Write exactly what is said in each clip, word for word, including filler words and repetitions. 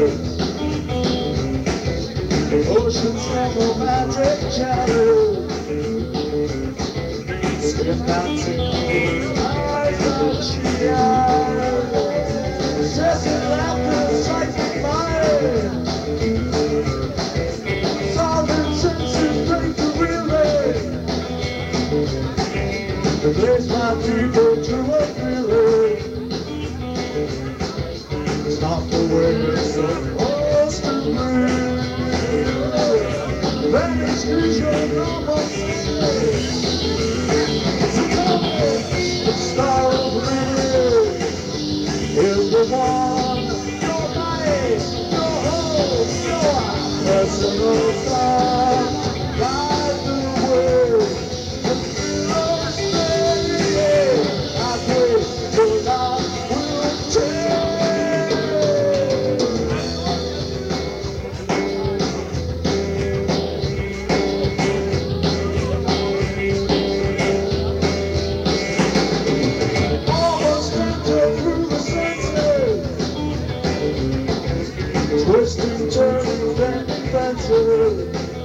Oceans from a magic shadow. Skip dancing eyes of she eyes. Stressing laughter, psychic mind. Solid senses break the relay. Replace my people to a feeling. It's not the way it's supposed to be. Vanish is your normal state. So tell me, the star of living is the one. Your life, your hope, your personal star. Guide the way. The feeling steady. I pray your life will change. Twisting, turning, bending fences.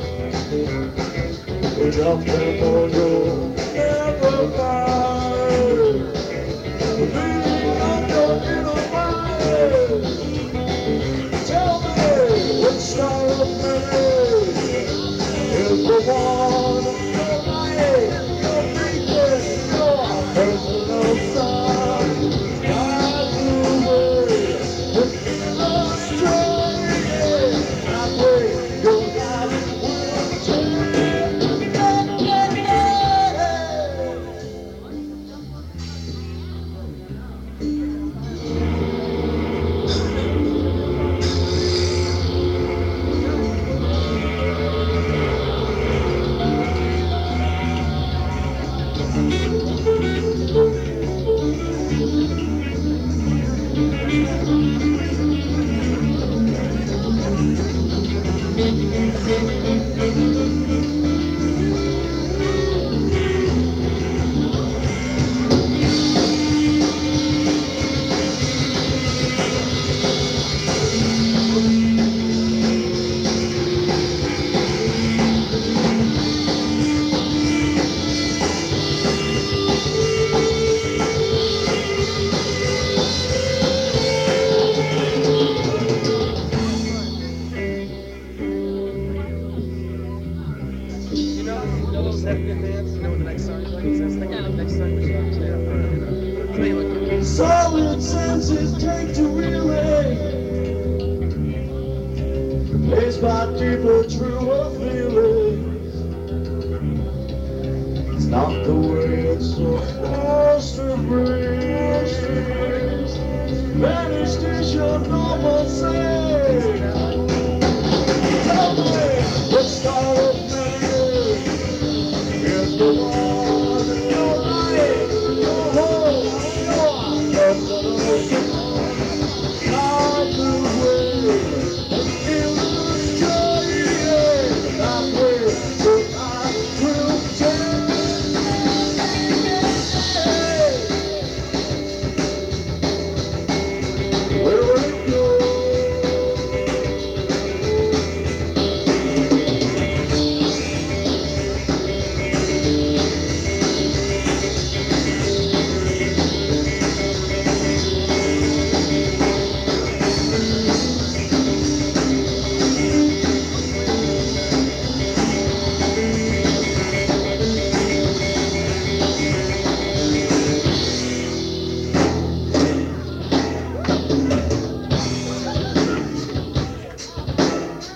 We jump in for you, never find. Leading on your inner mind. Tell me, which star of living is the one? Your light, your weakness, your personal star. Guide the way, the inner strength. I pray your life will change. Solid senses take to relay. Placed by deeper, truer feelings. It's not the way it's supposed to be. Vanished is your normal sense.